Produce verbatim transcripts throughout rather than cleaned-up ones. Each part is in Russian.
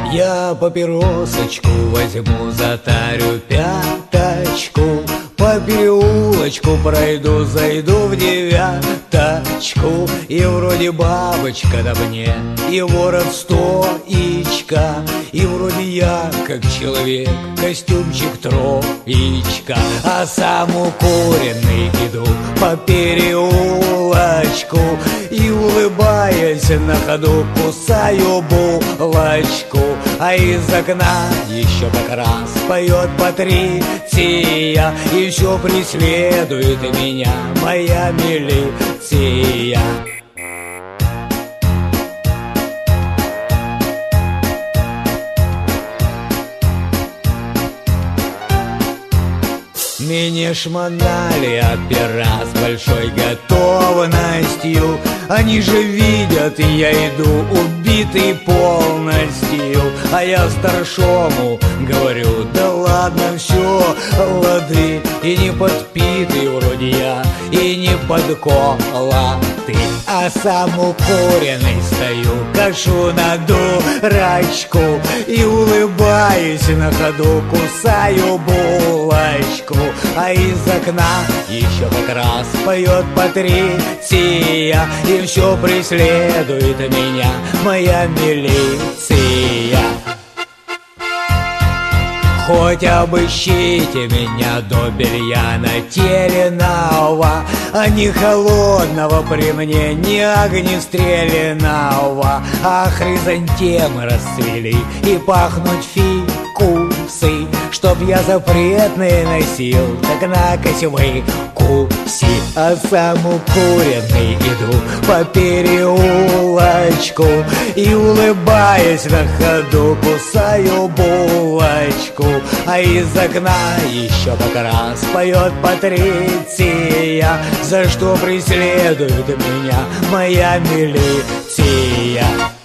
Я папиросочку возьму, затарю пяточку, по переулочку пройду, зайду в девяточку, и вроде бабочка на мне, и ворот стоичка, и вроде я, как человек, костюмчик троечка, а сам укуренный иду по переулочку и, улыбаясь на ходу, кусаю булочку, а из окна еще как раз поет Патриция, и все преследует меня моя милиция. Меня шмонали опера с большой готовностью. Они же видят, я иду убитый полностью. А я старшому говорю: да ладно, все, лады. И не подпитый вроде я, и не подколотый, а сам укуренный стою, кашу на дурачку и, улыбаюсь на ходу, кусаю булочку, а из окна еще как раз поет Патриция, и все преследует меня моя милиция. Хоть обыщите меня до белья натерянного, а не холодного при мне, не огнестрелянного, а хризантемы расцвели и пахнуть фикусы, чтоб я запретные носил, так накось выкуси. А сам укуренный иду по переулочку и, улыбаясь на ходу, кусаю булочку, а из окна еще как раз поет Патриция, за что преследует меня моя милиция.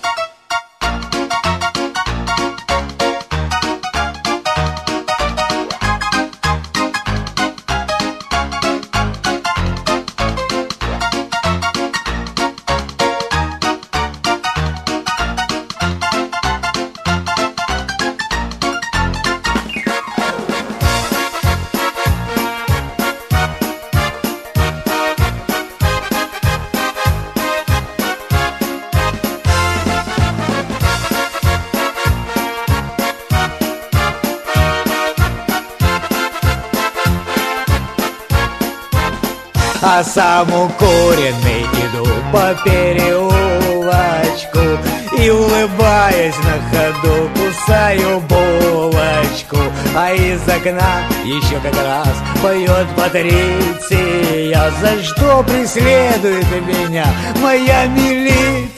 А сам укуренный иду по переулочку и, улыбаясь на ходу, кусаю булочку, а из окна еще как раз поет Патриция, за что преследует меня моя милиция.